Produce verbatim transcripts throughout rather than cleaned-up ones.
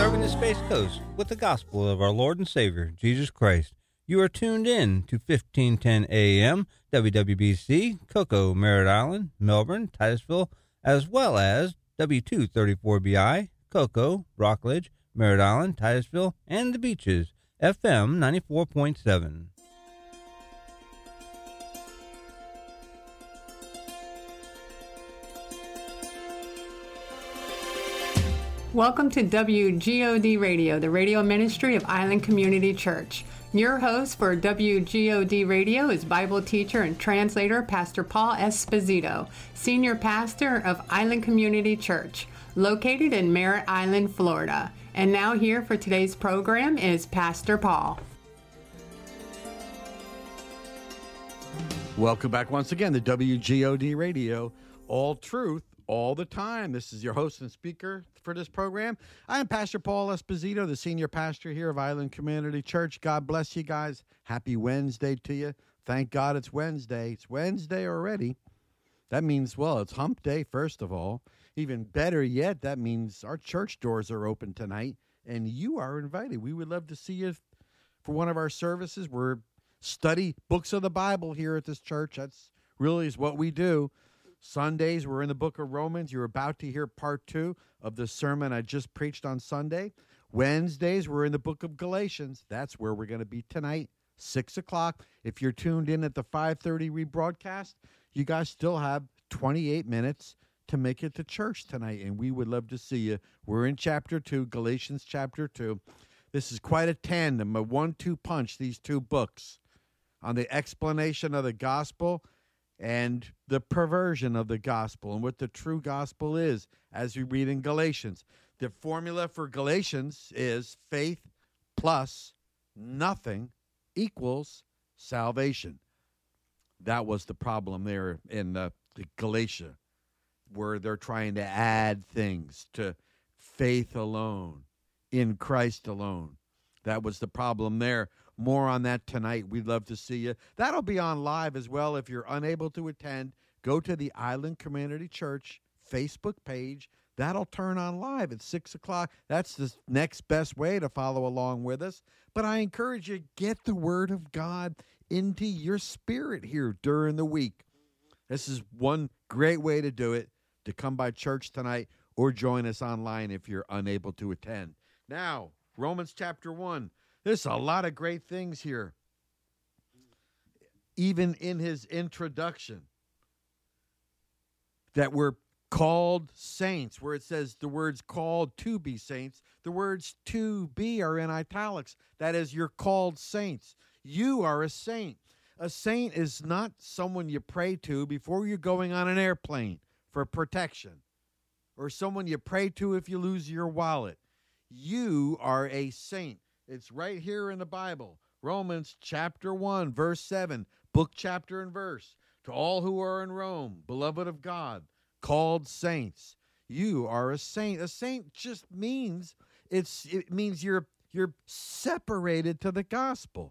serving the Space Coast with the gospel of our Lord and Savior, Jesus Christ. You are tuned in to fifteen ten A M, W W B C, Cocoa, Merritt Island, Melbourne, Titusville, as well as W two thirty-four B I, Cocoa, Rockledge, Merritt Island, Titusville, and the Beaches, F M ninety-four point seven. Welcome to W G O D Radio, the radio ministry of Island Community Church. Your host for W G O D Radio is Bible teacher and translator Pastor Paul Esposito, senior pastor of Island Community Church, located in Merritt Island, Florida. And now here for today's program is Pastor Paul. Welcome back once again to W G O D Radio, all truth, all the time. This is your host and speaker for this program. I am Pastor Paul Esposito, the senior pastor here of Island Community Church. God bless you guys. Happy Wednesday to you. Thank God it's Wednesday. It's Wednesday already. That means, well, it's hump day, first of all. Even better yet, that means our church doors are open tonight, and you are invited. We would love to see you for one of our services. We're study books of the Bible here at this church. That's really is what we do. Sundays, we're in the book of Romans. You're about to hear part two of the sermon I just preached on Sunday. Wednesdays, we're in the book of Galatians. That's where we're going to be tonight, six o'clock. If you're tuned in at the five thirty rebroadcast, you guys still have twenty-eight minutes to make it to church tonight, and we would love to see you. We're in chapter two, Galatians chapter two. This is quite a tandem, a one two punch, these two books, on the explanation of the gospel and the perversion of the gospel and what the true gospel is, as we read in Galatians. The formula for Galatians is faith plus nothing equals salvation. That was the problem there in the, the Galatia, where they're trying to add things to faith alone, in Christ alone. That was the problem there. More on that tonight. We'd love to see you. That'll be on live as well. If you're unable to attend, go to the Island Community Church Facebook page. That'll turn on live at six o'clock. That's the next best way to follow along with us. But I encourage you, get the Word of God into your spirit here during the week. This is one great way to do it, to come by church tonight or join us online if you're unable to attend. Now, Romans chapter one. There's a lot of great things here. Even in his introduction, that we're called saints, where it says the words called to be saints, the words to be are in italics. That is, you're called saints. You are a saint. A saint is not someone you pray to before you're going on an airplane for protection, or someone you pray to if you lose your wallet. You are a saint. It's right here in the Bible. Romans chapter one, verse seven, book, chapter, and verse. To all who are in Rome, beloved of God, called saints, you are a saint. A saint just means, it's it means you're you're separated to the gospel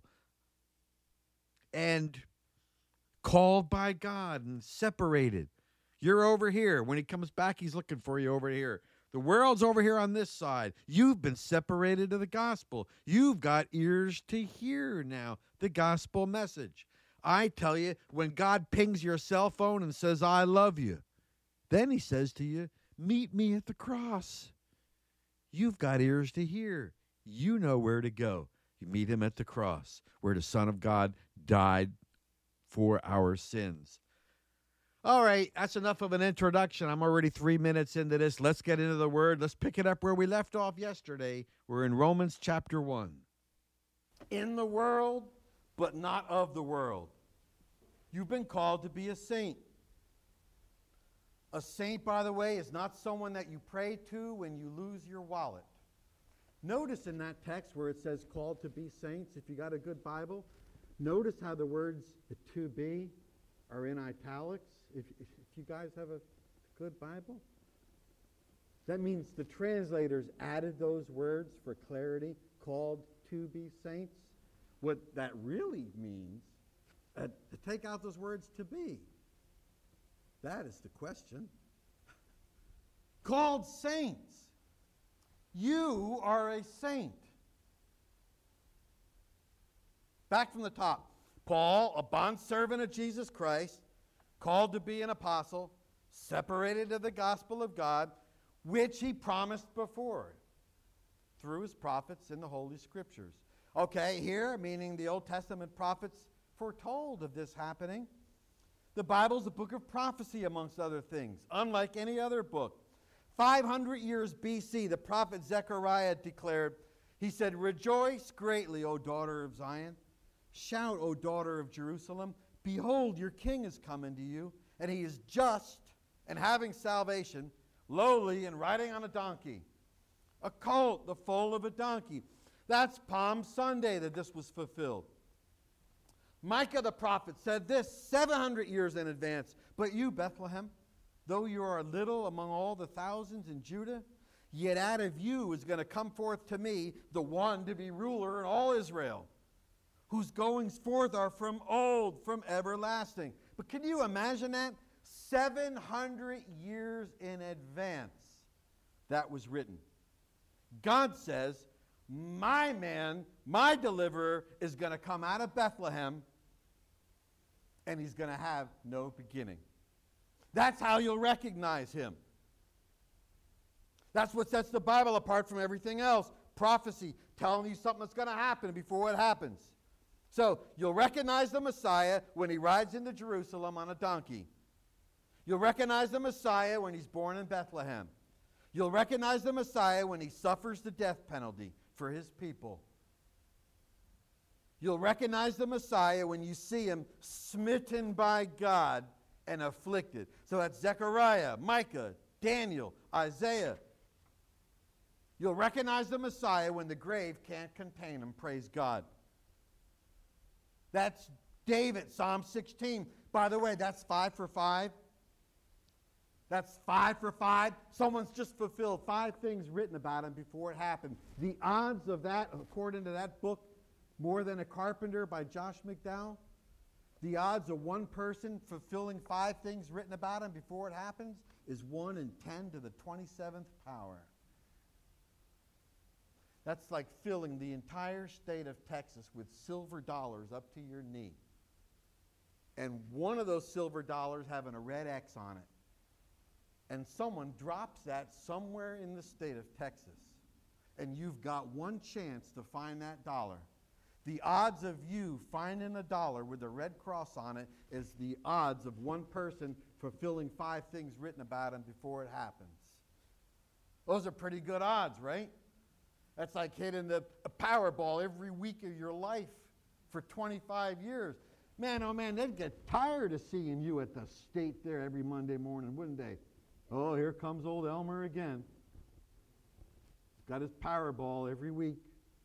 and called by God and separated. You're over here. When he comes back, he's looking for you over here. The world's over here on this side. You've been separated to the gospel. You've got ears to hear now the gospel message. I tell you, when God pings your cell phone and says, I love you, then he says to you, meet me at the cross. You've got ears to hear. You know where to go. You meet him at the cross, where the Son of God died for our sins. All right, that's enough of an introduction. I'm already three minutes into this. Let's get into the word. Let's pick it up where we left off yesterday. We're in Romans chapter one. In the world, but not of the world. You've been called to be a saint. A saint, by the way, is not someone that you pray to when you lose your wallet. Notice in that text where it says called to be saints, if you got a good Bible, notice how the words to be are in italics. If, if, if you guys have a good Bible, that means the translators added those words for clarity, called to be saints. What that really means, uh, to take out those words to be. That is the question. Called saints. You are a saint. Back from the top. Paul, a bondservant of Jesus Christ, called to be an apostle, separated to the gospel of God, which he promised before through his prophets in the Holy Scriptures. Okay, here, meaning the Old Testament prophets foretold of this happening. The Bible's a book of prophecy, amongst other things, unlike any other book. five hundred years B C, the prophet Zechariah declared, he said, "Rejoice greatly, O daughter of Zion. Shout, O daughter of Jerusalem. Behold, your king is coming to you, and he is just and having salvation, lowly and riding on a donkey, a colt, the foal of a donkey." That's Palm Sunday that this was fulfilled. Micah the prophet said this seven hundred years in advance. "But you, Bethlehem, though you are little among all the thousands in Judah, yet out of you is going to come forth to me the one to be ruler in all Israel, whose goings forth are from old, from everlasting." But can you imagine that? seven hundred years in advance that was written. God says, my man, my deliverer is going to come out of Bethlehem, and he's going to have no beginning. That's how you'll recognize him. That's what sets the Bible apart from everything else. Prophecy, telling you something that's going to happen before it happens. So you'll recognize the Messiah when he rides into Jerusalem on a donkey. You'll recognize the Messiah when he's born in Bethlehem. You'll recognize the Messiah when he suffers the death penalty for his people. You'll recognize the Messiah when you see him smitten by God and afflicted. So that's Zechariah, Micah, Daniel, Isaiah. You'll recognize the Messiah when the grave can't contain him. Praise God. That's David, Psalm sixteen. By the way, that's five for five. That's five for five. Someone's just fulfilled five things written about him before it happened. The odds of that, according to that book, More Than a Carpenter by Josh McDowell, the odds of one person fulfilling five things written about him before it happens is one in ten to the twenty-seventh power. That's like filling the entire state of Texas with silver dollars up to your knee. And one of those silver dollars having a red X on it. And someone drops that somewhere in the state of Texas. And you've got one chance to find that dollar. The odds of you finding a dollar with a red cross on it is the odds of one person fulfilling five things written about him before it happens. Those are pretty good odds, right? That's like hitting the Powerball every week of your life for twenty-five years. Man, oh man, they'd get tired of seeing you at the state there every Monday morning, wouldn't they? Oh, here comes old Elmer again. He's got his Powerball every week.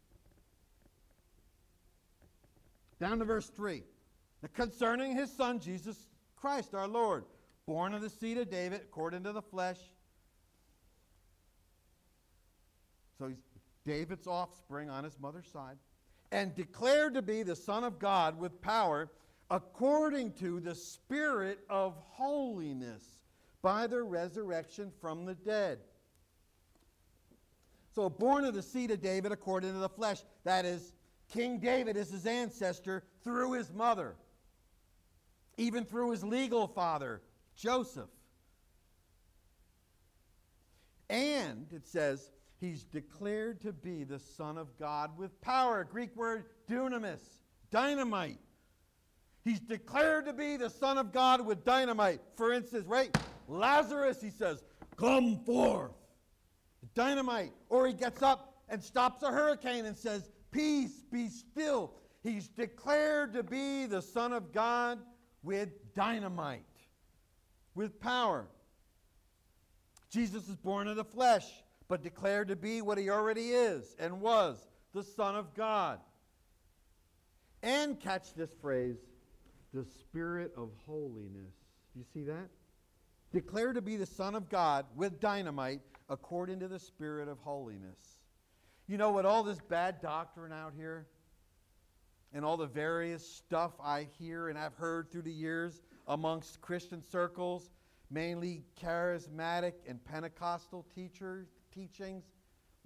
Down to verse three. Concerning his son, Jesus Christ, our Lord, born of the seed of David, according to the flesh. So he's David's offspring on his mother's side. And declared to be the Son of God with power, according to the Spirit of holiness, by the resurrection from the dead. So born of the seed of David according to the flesh. That is, King David is his ancestor through his mother. Even through his legal father, Joseph. And, it says, he's declared to be the Son of God with power. Greek word dunamis, dynamite. He's declared to be the Son of God with dynamite. For instance, right? Lazarus, he says, come forth. Dynamite. Or he gets up and stops a hurricane and says, peace, be still. He's declared to be the Son of God with dynamite, with power. Jesus is born of the flesh, but declared to be what he already is and was, the Son of God. And catch this phrase, the Spirit of holiness. Do you see that? Declared to be the Son of God with dynamite according to the Spirit of holiness. You know what, all this bad doctrine out here and all the various stuff I hear and I've heard through the years amongst Christian circles, mainly charismatic and Pentecostal teachers, teachings,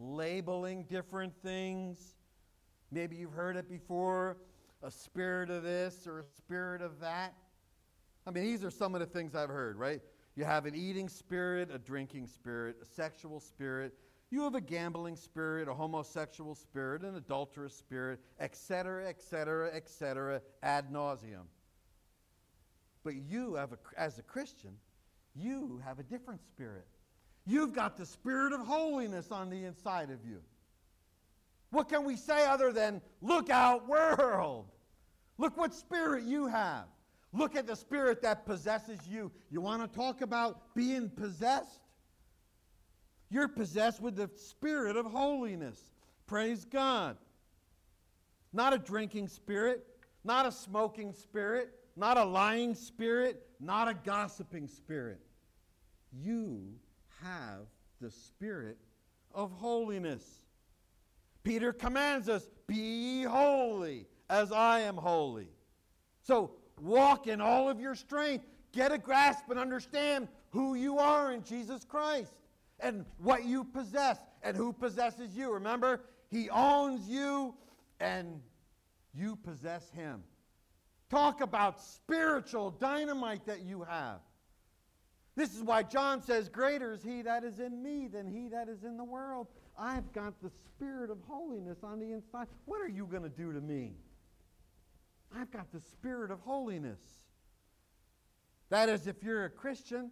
labeling different things. Maybe you've heard it before, a spirit of this or a spirit of that. I mean, these are some of the things I've heard, right? You have an eating spirit, a drinking spirit, a sexual spirit. You have a gambling spirit, a homosexual spirit, an adulterous spirit, et cetera, et cetera, et cetera, ad nauseum. But you, have a, as a Christian, you have a different spirit. You've got the spirit of holiness on the inside of you. What can we say other than, look out, world? Look what spirit you have. Look at the spirit that possesses you. You want to talk about being possessed? You're possessed with the spirit of holiness. Praise God. Not a drinking spirit, not a smoking spirit, not a lying spirit, not a gossiping spirit. You have the spirit of holiness. Peter commands us, be ye holy as I am holy. So walk in all of your strength. Get a grasp and understand who you are in Jesus Christ and what you possess and who possesses you. Remember, he owns you and you possess him. Talk about spiritual dynamite that you have. This is why John says, greater is he that is in me than he that is in the world. I've got the spirit of holiness on the inside. What are you going to do to me? I've got the spirit of holiness. That is, if you're a Christian.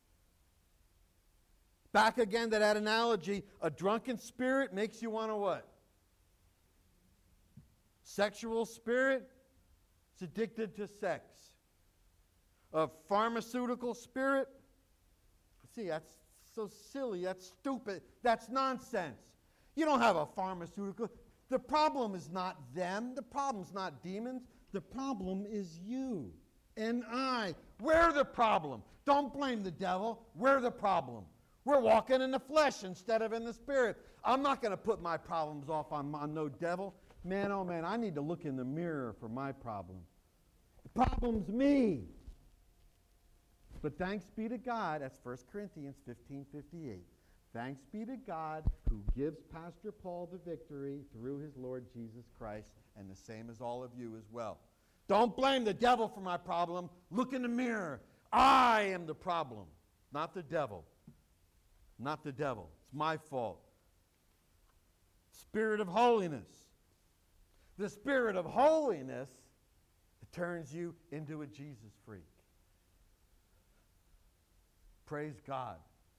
Back again to that analogy, a drunken spirit makes you want to what? Sexual spirit, it's addicted to sex. A pharmaceutical spirit, see, that's so silly, that's stupid, that's nonsense. You don't have a pharmaceutical. The problem is not them. The problem's not demons. The problem is you and I. We're the problem. Don't blame the devil. We're the problem. We're walking in the flesh instead of in the spirit. I'm not going to put my problems off on, on no devil. Man, oh man, I need to look in the mirror for my problem. The problem's me. But thanks be to God, that's First Corinthians fifteen fifty-eight. Thanks be to God who gives Pastor Paul the victory through his Lord Jesus Christ, and the same as all of you as well. Don't blame the devil for my problem. Look in the mirror. I am the problem, not the devil. Not the devil. It's my fault. Spirit of holiness. The spirit of holiness turns you into a Jesus freak. Praise God.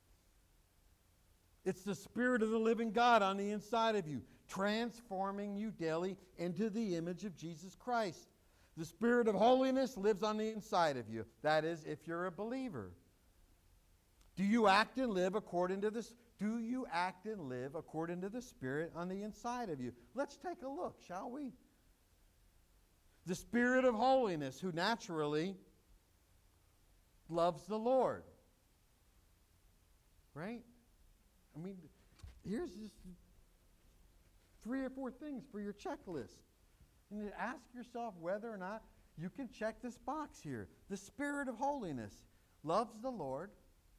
It's the Spirit of the living God on the inside of you, transforming you daily into the image of Jesus Christ. The Spirit of holiness lives on the inside of you. That is, if you're a believer. Do you act and live according to this? Do you act and live according to the Spirit on the inside of you? Let's take a look, shall we? The Spirit of holiness, who naturally loves the Lord. Right? I mean, here's just three or four things for your checklist. And you ask yourself whether or not you can check this box here. The Spirit of holiness loves the Lord,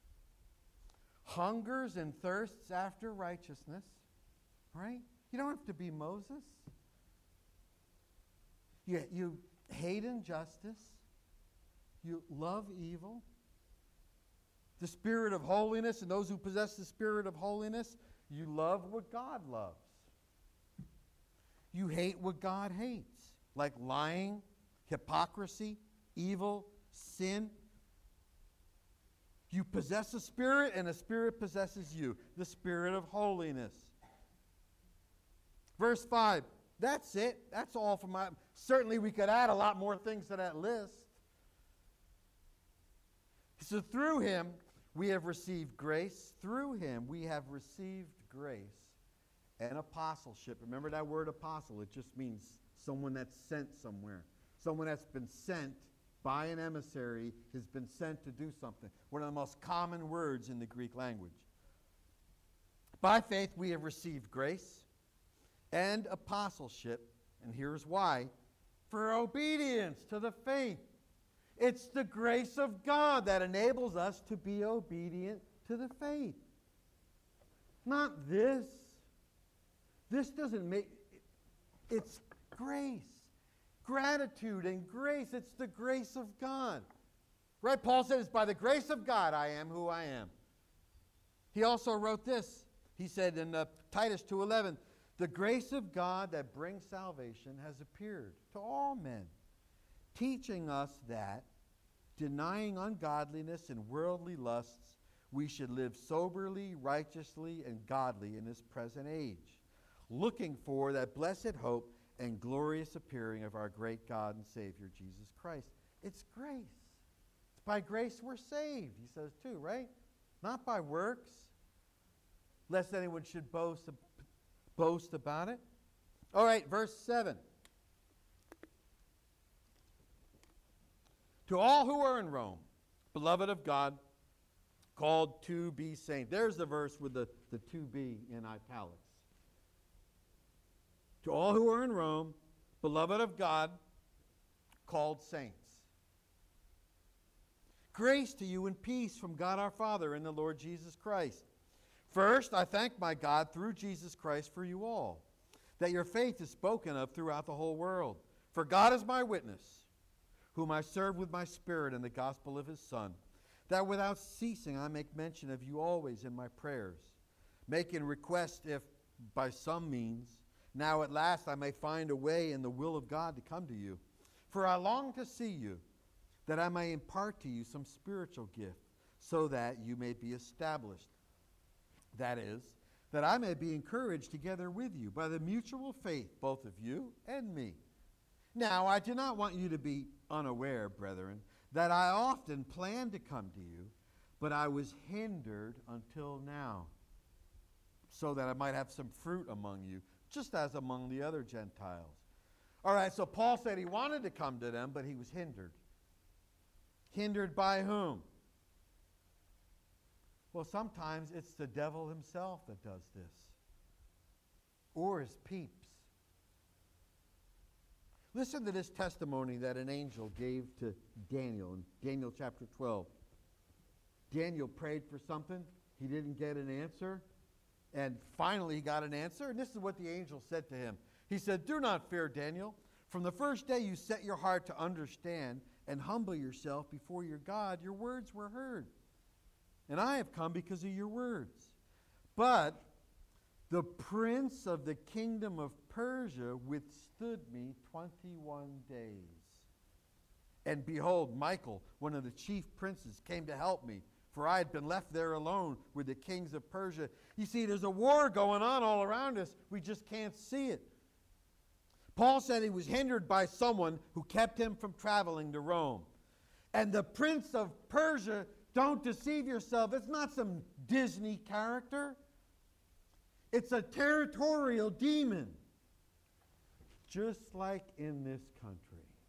hungers and thirsts after righteousness. Right? You don't have to be Moses. You, you hate injustice. You love evil. The Spirit of holiness, and those who possess the Spirit of holiness, you love what God loves. You hate what God hates, like lying, hypocrisy, evil, sin. You possess a spirit, and a spirit possesses you, the Spirit of holiness. Verse five, that's it. That's all from my... Certainly we could add a lot more things to that list. So through him, we have received grace. Through him, we have received grace and apostleship. Remember that word apostle? It just means someone that's sent somewhere. Someone that's been sent by an emissary has been sent to do something. One of the most common words in the Greek language. By faith, we have received grace and apostleship. And here's why. For obedience to the faith. It's the grace of God that enables us to be obedient to the faith. Not this. This doesn't make, it's grace. Gratitude and grace. It's the grace of God. Right? Paul said, it's by the grace of God I am who I am. He also wrote this. He said in uh, Titus two eleven, the grace of God that brings salvation has appeared to all men, teaching us that, denying ungodliness and worldly lusts, we should live soberly, righteously, and godly in this present age, looking for that blessed hope and glorious appearing of our great God and Savior, Jesus Christ. It's grace. It's by grace we're saved, he says too, right? Not by works, lest anyone should boast, boast about it. All right, verse seven. To all who are in Rome, beloved of God, called to be saints. There's the verse with the, the to be in italics. To all who are in Rome, beloved of God, called saints. Grace to you and peace from God our Father and the Lord Jesus Christ. First, I thank my God through Jesus Christ for you all, that your faith is spoken of throughout the whole world. For God is my witness, whom I serve with my spirit in the gospel of his Son, that without ceasing I make mention of you always in my prayers, making request if by some means, now at last I may find a way in the will of God to come to you. For I long to see you, that I may impart to you some spiritual gift, so that you may be established. That is, that I may be encouraged together with you by the mutual faith, both of you and me. Now I do not want you to be unaware, brethren, that I often planned to come to you, but I was hindered until now, so that I might have some fruit among you, just as among the other Gentiles. All right, so Paul said he wanted to come to them, but he was hindered. Hindered by whom? Well, sometimes it's the devil himself that does this, or his peeps. Listen to this testimony that an angel gave to Daniel in Daniel chapter twelve. Daniel prayed for something. He didn't get an answer. And finally he got an answer. And this is what the angel said to him. He said, do not fear, Daniel. From the first day you set your heart to understand and humble yourself before your God, your words were heard. And I have come because of your words. But the prince of the kingdom of Persia withstood me twenty-one days. And behold, Michael, one of the chief princes, came to help me, for I had been left there alone with the kings of Persia. You see, there's a war going on all around us. We just can't see it. Paul said he was hindered by someone who kept him from traveling to Rome. And the prince of Persia, don't deceive yourself, it's not some Disney character. It's a territorial demon, just like in this country.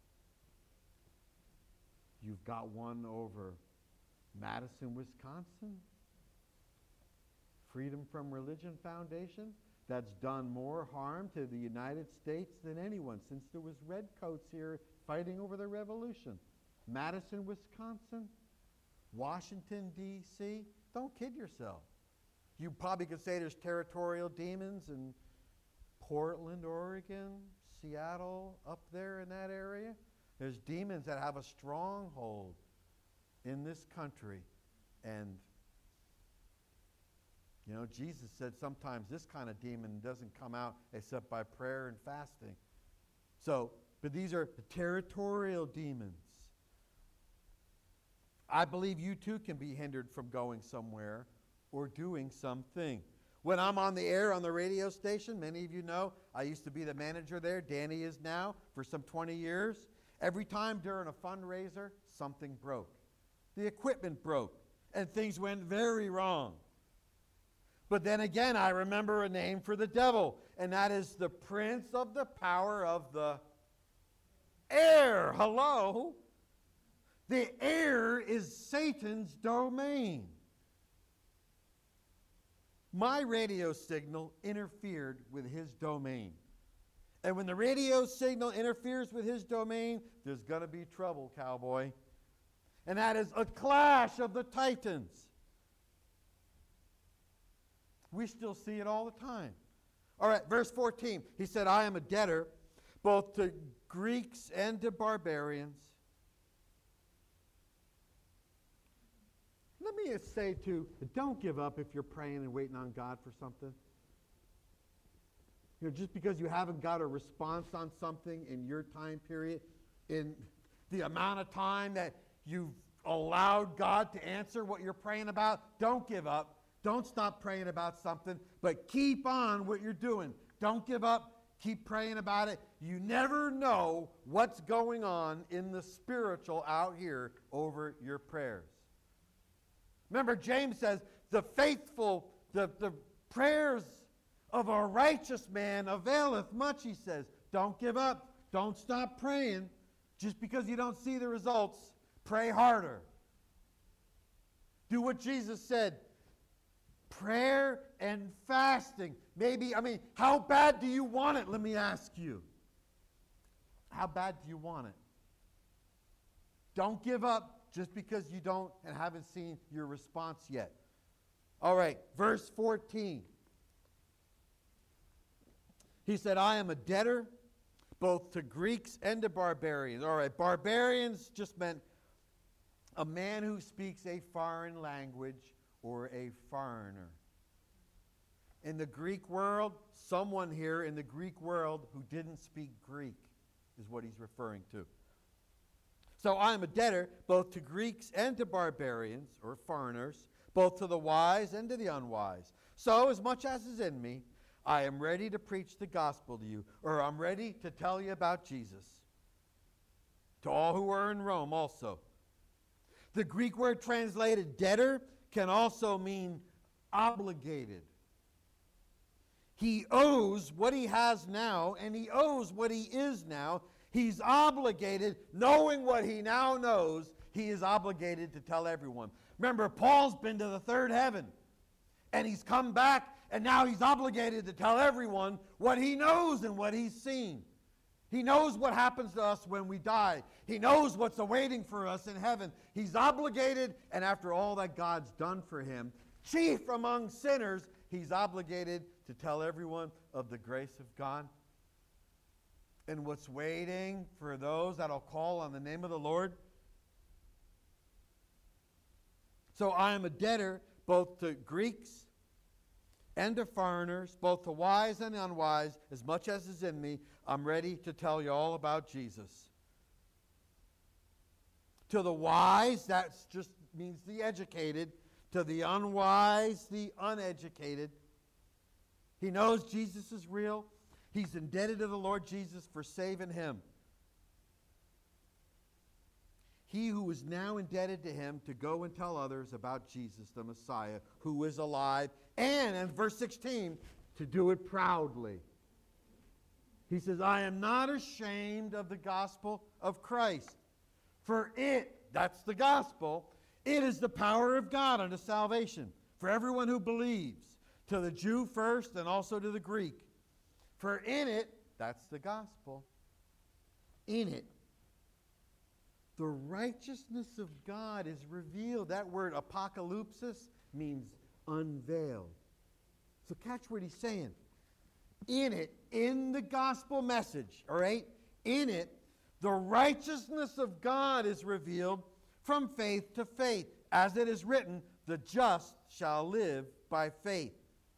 You've got one over Madison, Wisconsin, Freedom from Religion Foundation, that's done more harm to the United States than anyone since there was redcoats here fighting over the revolution. Madison, Wisconsin, Washington, D C, don't kid yourself. You probably could say there's territorial demons in Portland, Oregon, Seattle, up there in that area. There's demons that have a stronghold in this country. And, you know, Jesus said sometimes this kind of demon doesn't come out except by prayer and fasting. So, but these are the territorial demons. I believe you too can be hindered from going somewhere or doing something. When I'm on the air on the radio station, many of you know, I used to be the manager there. Danny is now for some twenty years. Every time during a fundraiser, something broke. The equipment broke, and things went very wrong. But then again, I remember a name for the devil, and that is the prince of the power of the air. Hello? The air is Satan's domain. My radio signal interfered with his domain. And when the radio signal interferes with his domain, there's going to be trouble, cowboy. And that is a clash of the titans. We still see it all the time. All right, verse fourteen. He said, I am a debtor both to Greeks and to barbarians. Let me say, too, don't give up if you're praying and waiting on God for something. You know, just because you haven't got a response on something in your time period, in the amount of time that you've allowed God to answer what you're praying about, don't give up. Don't stop praying about something, but keep on what you're doing. Don't give up. Keep praying about it. You never know what's going on in the spiritual out here over your prayers. Remember, James says, the faithful, the, the prayers of a righteous man availeth much, he says. Don't give up. Don't stop praying. Just because you don't see the results, pray harder. Do what Jesus said. Prayer and fasting. Maybe, I mean, how bad do you want it? Let me ask you. How bad do you want it? Don't give up just because you don't and haven't seen your response yet. All right, verse fourteen. He said, I am a debtor both to Greeks and to barbarians. All right, barbarians just meant a man who speaks a foreign language or a foreigner. In the Greek world, someone here in the Greek world who didn't speak Greek is what he's referring to. So I am a debtor both to Greeks and to barbarians or foreigners, both to the wise and to the unwise. So as much as is in me, I am ready to preach the gospel to you, or I'm ready to tell you about Jesus. To all who are in Rome also. The Greek word translated debtor can also mean obligated. He owes what he has now, and he owes what he is now. He's obligated, knowing what he now knows, he is obligated to tell everyone. Remember, Paul's been to the third heaven, and he's come back, and now he's obligated to tell everyone what he knows and what he's seen. He knows what happens to us when we die. He knows what's awaiting for us in heaven. He's obligated, and after all that God's done for him, chief among sinners, he's obligated to tell everyone of the grace of God and what's waiting for those that'll call on the name of the Lord. So I am a debtor both to Greeks and to foreigners, both the wise and the unwise, as much as is in me. I'm ready to tell you all about Jesus. To the wise, that just means the educated. To the unwise, the uneducated. He knows Jesus is real. He's indebted to the Lord Jesus for saving him. He who is now indebted to him to go and tell others about Jesus, the Messiah, who is alive, and, in verse sixteen, to do it proudly. He says, I am not ashamed of the gospel of Christ, for it, that's the gospel, it is the power of God unto salvation for everyone who believes, to the Jew first and also to the Greek. For in it, that's the gospel, in it, the righteousness of God is revealed. That word apocalypsis means unveiled. So catch what he's saying. In it, in the gospel message, all right, in it, the righteousness of God is revealed from faith to faith. As it is written, the just shall live by faith.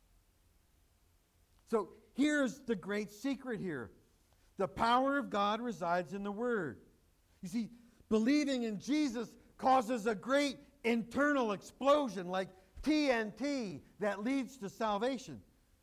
So here's the great secret here. The power of God resides in the Word. You see, believing in Jesus causes a great internal explosion like T N T that leads to salvation.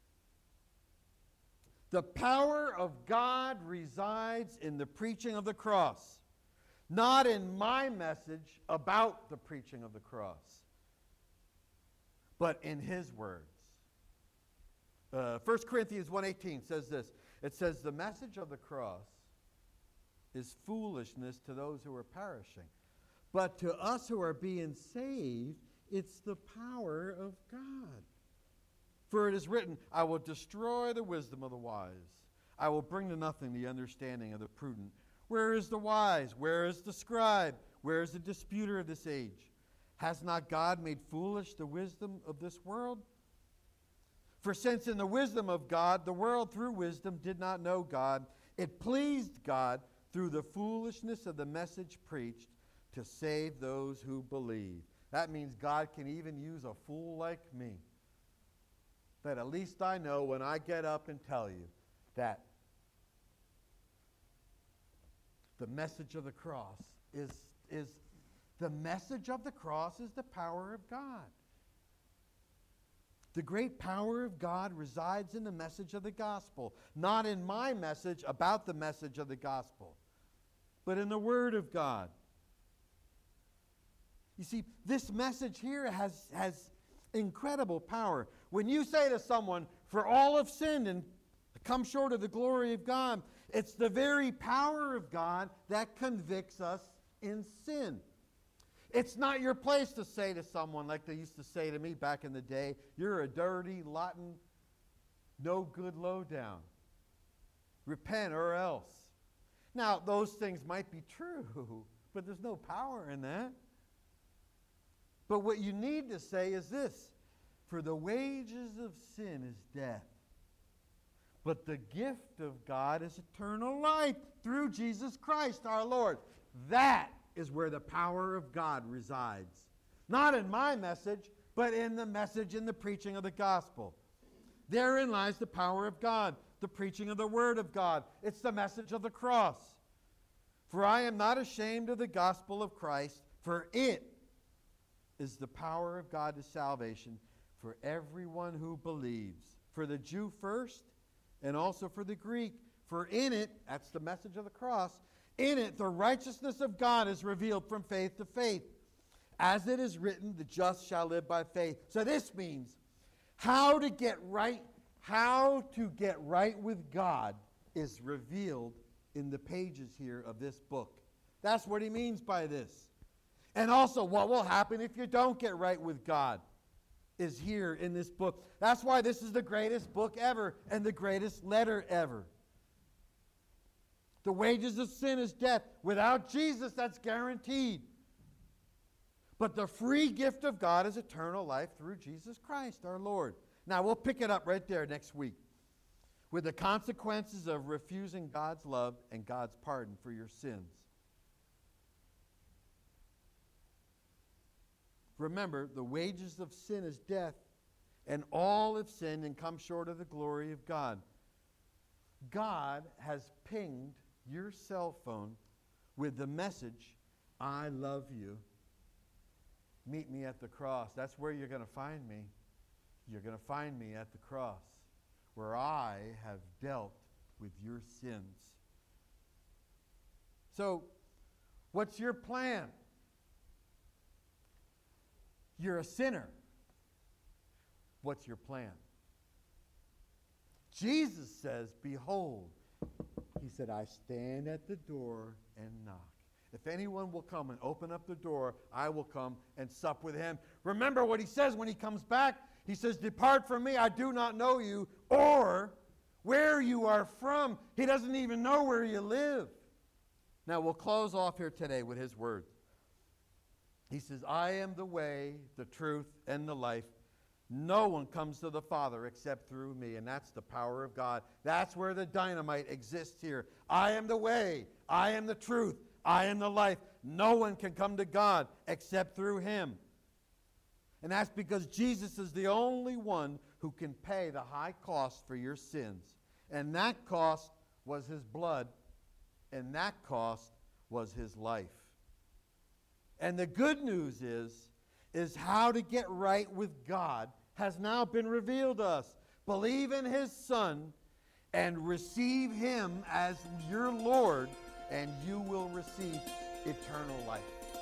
The power of God resides in the preaching of the cross, not in my message about the preaching of the cross, but in his words. Uh, First Corinthians one eighteen says this. It says, the message of the cross is foolishness to those who are perishing. But to us who are being saved, it's the power of God. For it is written, I will destroy the wisdom of the wise. I will bring to nothing the understanding of the prudent. Where is the wise? Where is the scribe? Where is the disputer of this age? Has not God made foolish the wisdom of this world? For since in the wisdom of God, the world through wisdom did not know God, it pleased God through the foolishness of the message preached to save those who believe. That means God can even use a fool like me. That at least I know when I get up and tell you that the message of the cross is, is the message of the cross is the power of God. The great power of God resides in the message of the gospel, not in my message about the message of the gospel, but in the Word of God. You see, this message here has, has incredible power. When you say to someone, for all have sinned and come short of the glory of God, it's the very power of God that convicts us in sin. It's not your place to say to someone, like they used to say to me back in the day, you're a dirty, rotten, no good lowdown. Repent or else. Now, those things might be true, but there's no power in that. But what you need to say is this: for the wages of sin is death, but the gift of God is eternal life through Jesus Christ our Lord. That is where the power of God resides. Not in my message, but in the message and the preaching of the gospel. Therein lies the power of God, the preaching of the word of God. It's the message of the cross. For I am not ashamed of the gospel of Christ, for it is the power of God to salvation for everyone who believes, for the Jew first and also for the Greek. For in it, that's the message of the cross, in it the righteousness of God is revealed from faith to faith. As it is written, the just shall live by faith. So this means how to get right, how to get right with God is revealed in the pages here of this book. That's what he means by this. And also, what will happen if you don't get right with God is here in this book. That's why this is the greatest book ever and the greatest letter ever. The wages of sin is death. Without Jesus, that's guaranteed. But the free gift of God is eternal life through Jesus Christ our Lord. Now, we'll pick it up right there next week with the consequences of refusing God's love and God's pardon for your sins. Remember, the wages of sin is death, and all have sinned and come short of the glory of God. God has pinged your cell phone with the message, I love you. Meet me at the cross. That's where you're going to find me. You're going to find me at the cross, where I have dealt with your sins. So, what's your plan? You're a sinner. What's your plan? Jesus says, behold, he said, I stand at the door and knock. If anyone will come and open up the door, I will come and sup with him. Remember what he says when he comes back. He says, depart from me, I do not know you, or where you are from. He doesn't even know where you live. Now, we'll close off here today with his words. He says, I am the way, the truth, and the life. No one comes to the Father except through me, and that's the power of God. That's where the dynamite exists here. I am the way. I am the truth. I am the life. No one can come to God except through him. And that's because Jesus is the only one who can pay the high cost for your sins. And that cost was his blood, and that cost was his life. And the good news is, is how to get right with God has now been revealed to us. Believe in his Son and receive him as your Lord, and you will receive eternal life.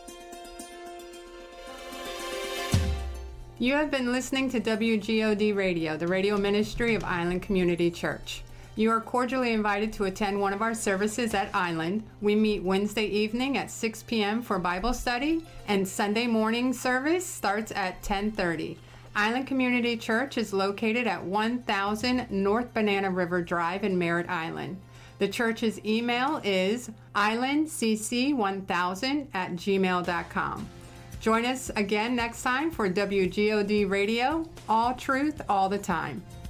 You have been listening to W G O D Radio, the radio ministry of Island Community Church. You are cordially invited to attend one of our services at Island. We meet Wednesday evening at six p.m. for Bible study, and Sunday morning service starts at ten thirty. Island Community Church is located at one thousand North Banana River Drive in Merritt Island. The church's email is island c c one thousand at gmail dot com. Join us again next time for W G O D Radio, all truth, all the time.